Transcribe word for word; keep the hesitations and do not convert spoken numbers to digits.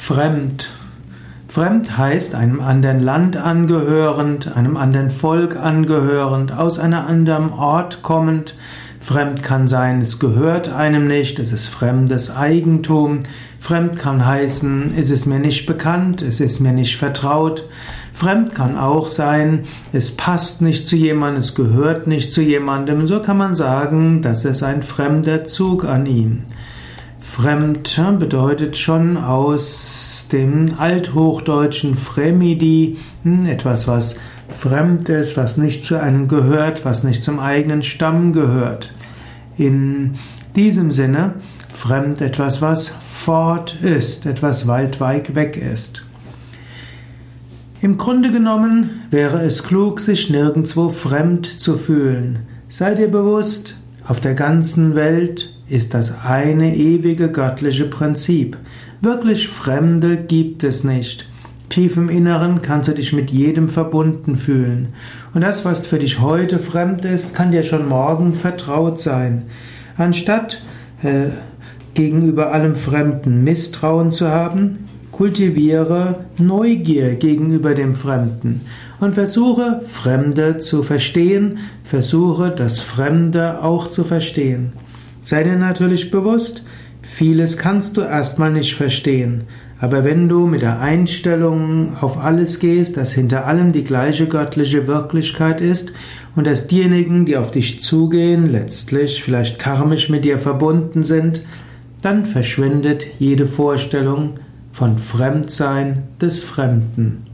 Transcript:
Fremd. Fremd heißt einem anderen Land angehörend, einem anderen Volk angehörend, aus einem anderen Ort kommend. Fremd kann sein, es gehört einem nicht, es ist fremdes Eigentum. Fremd kann heißen, es ist mir nicht bekannt, es ist mir nicht vertraut. Fremd kann auch sein, es passt nicht zu jemandem, es gehört nicht zu jemandem. So kann man sagen, das ist ein fremder Zug an ihm. Fremd bedeutet schon aus dem althochdeutschen Fremidi, etwas, was fremd ist, was nicht zu einem gehört, was nicht zum eigenen Stamm gehört. In diesem Sinne, fremd etwas, was fort ist, etwas weit, weit weg ist. Im Grunde genommen wäre es klug, sich nirgendwo fremd zu fühlen. Sei dir bewusst, auf der ganzen Welt ist das eine ewige göttliche Prinzip. Wirklich Fremde gibt es nicht. Tief im Inneren kannst du dich mit jedem verbunden fühlen. Und das, was für dich heute fremd ist, kann dir schon morgen vertraut sein. Anstatt äh, gegenüber allem Fremden Misstrauen zu haben, kultiviere Neugier gegenüber dem Fremden und versuche, Fremde zu verstehen, versuche, das Fremde auch zu verstehen. Sei dir natürlich bewusst, vieles kannst du erstmal nicht verstehen, aber wenn du mit der Einstellung auf alles gehst, dass hinter allem die gleiche göttliche Wirklichkeit ist und dass diejenigen, die auf dich zugehen, letztlich vielleicht karmisch mit dir verbunden sind, dann verschwindet jede Vorstellung von Fremdsein des Fremden.